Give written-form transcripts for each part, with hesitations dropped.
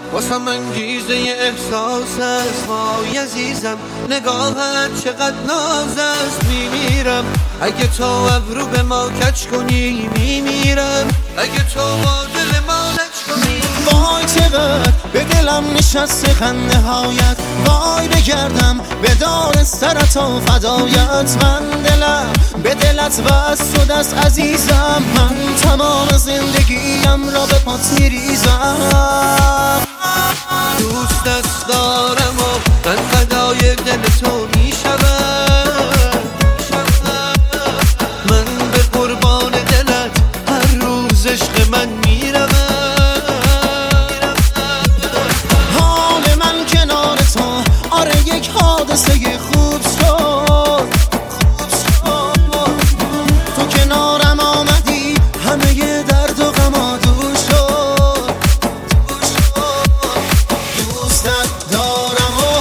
واسم انگیزه احساس است وای عزیزم، نگاهت چقدر ناز است. میمیرم اگه تو ابرو به ما کج کنی، میمیرم اگه تو با دل ما لج کنی. وای چقدر به دلم نشسته خنده هایت، وای بگردم به دار سرت و فدایت. من دلم به دلت بس شده است عزیزم، من تمام زندگیم را به پات میریزم. دوستت دارم و من فدای دل تو میشوم، من به قربان دلت هر روز عشق من میروم. حال من کنار تو آره یک حادثه خوب شد، تو کنارم آمدی همه درد و غم دور شد. دوستت دارم و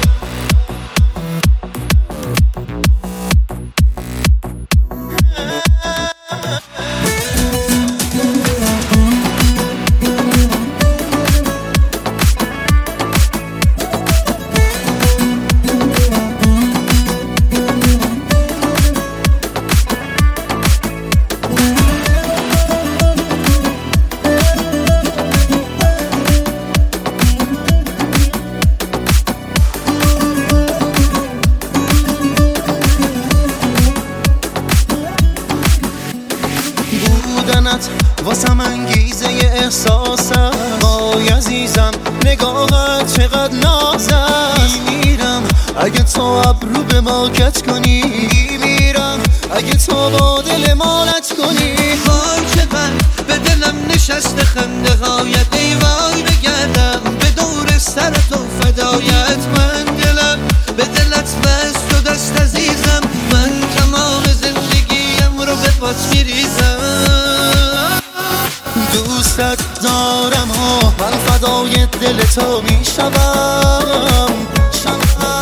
بودنت واسم انگیزه احساس است. وای عزیزم نگاهت چقدر ناز است. میمیرم اگه تو ابرو به ما کج کنی، میمیرم اگه تو با دل ما لج کنی. وای چقدر به دلم نشسته خنده هایت، ای وای بگردم به دور سرت و فدایت. من دلم به دلت بست و دست عزیزم، من تمام زندگیم رو به پات میریزم. دوستت دارم و من فدای دل تو میشوم،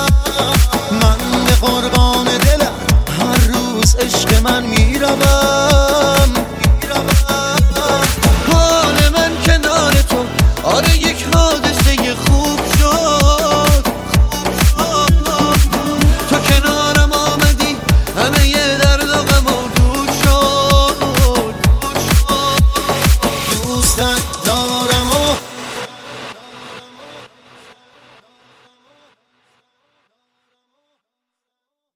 من به قربان دلت هر روز عشق من میروم.